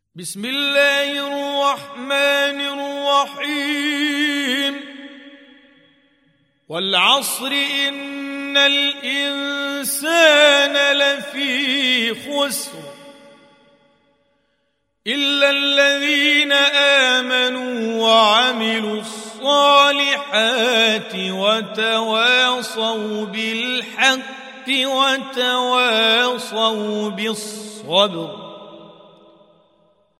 بسم الله الرحمن الرحيم والعصر إن الإنسان لفي خسر إلا الذين آمنوا وعملوا الصالحات وتواصوا بالحق وتواصوا بالصبر.